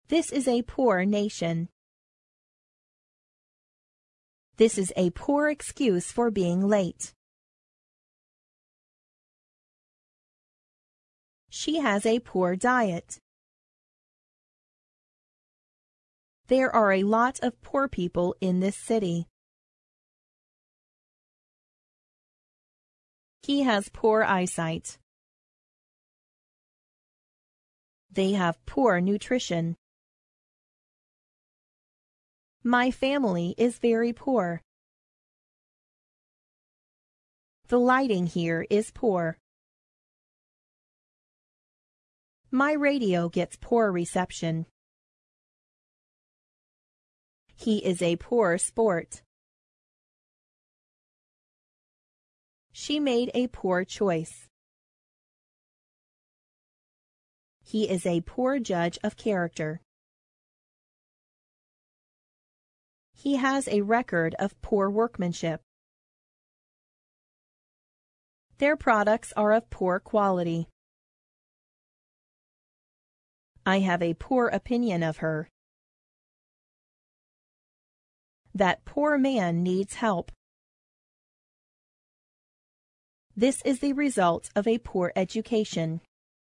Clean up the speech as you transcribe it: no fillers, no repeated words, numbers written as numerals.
This is a poor nation. This is a poor excuse for being late. She has a poor diet. There are a lot of poor people in this city. He has poor eyesight. They have poor nutrition. My family is very poor. The lighting here is poor. My radio gets poor reception. He is a poor sport. She made a poor choice. He is a poor judge of character. He has a record of poor workmanship. Their products are of poor quality. I have a poor opinion of her. That poor man needs help. This is the result of a poor education.